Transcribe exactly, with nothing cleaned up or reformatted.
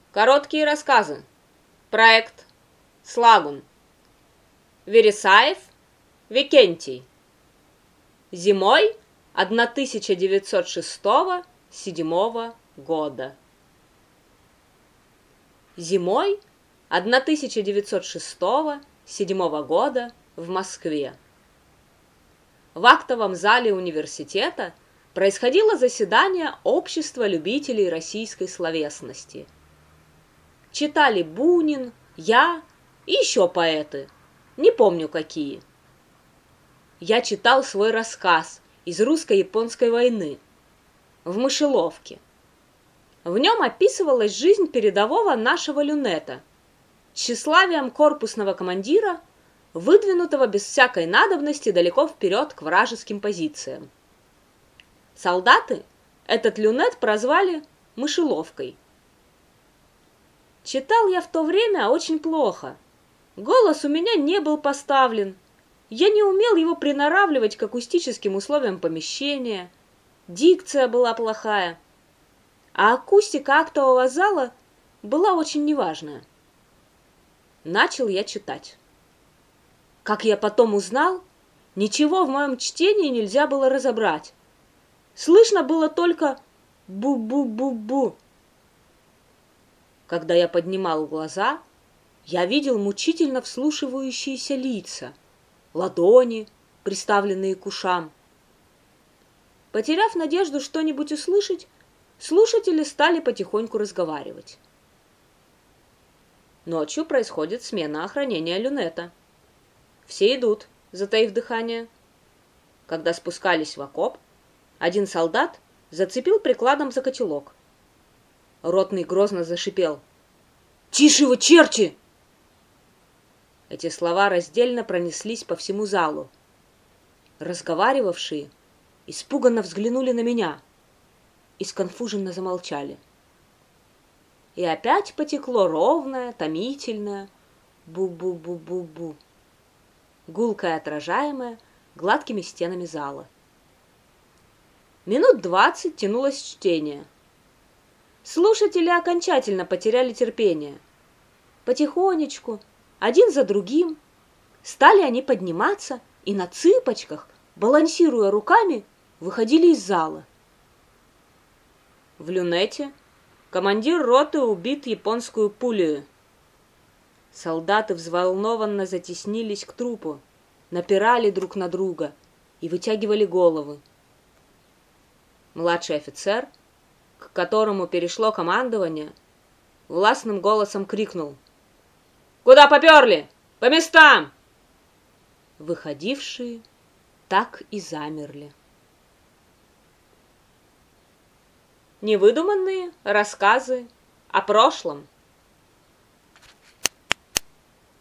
Короткие рассказы. Проект Слагун. Вересаев Викентий. Зимой тысяча девятьсот шестого — седьмого года. Зимой тысяча девятьсот шестого — седьмого года в Москве. В актовом зале университета происходило заседание Общества любителей российской словесности. Читали Бунин, я и еще поэты, не помню какие. Я читал свой рассказ из русско-японской войны в мышеловке. В нем описывалась жизнь передового нашего люнета, тщеславием корпусного командира, выдвинутого без всякой надобности далеко вперед к вражеским позициям. Солдаты этот люнет прозвали мышеловкой. Читал я в то время очень плохо. Голос у меня не был поставлен. Я не умел его приноравливать к акустическим условиям помещения. Дикция была плохая. А акустика актового зала была очень неважная. Начал я читать. Как я потом узнал, ничего в моем чтении нельзя было разобрать. Слышно было только «бу-бу-бу-бу». Когда я поднимал глаза, я видел мучительно вслушивающиеся лица, ладони, приставленные к ушам. Потеряв надежду что-нибудь услышать, слушатели стали потихоньку разговаривать. Ночью происходит смена охранения люнета. Все идут, затаив дыхание. Когда спускались в окоп, один солдат зацепил прикладом за котелок. Ротный грозно зашипел: «Тише вы, черти!» Эти слова раздельно пронеслись по всему залу. Разговаривавшие испуганно взглянули на меня и сконфуженно замолчали. И опять потекло ровное, томительное «бу-бу-бу-бу-бу», гулкое, отражаемое гладкими стенами зала. Минут двадцать тянулось чтение. Слушатели окончательно потеряли терпение. Потихонечку, один за другим, стали они подниматься и на цыпочках, балансируя руками, выходили из зала. В люнете командир роты убит японскую пулею. Солдаты взволнованно затеснились к трупу, напирали друг на друга и вытягивали головы. Младший офицер, к которому перешло командование, властным голосом крикнул: «Куда поперли? По местам!» Выходившие так и замерли. Невыдуманные рассказы о прошлом.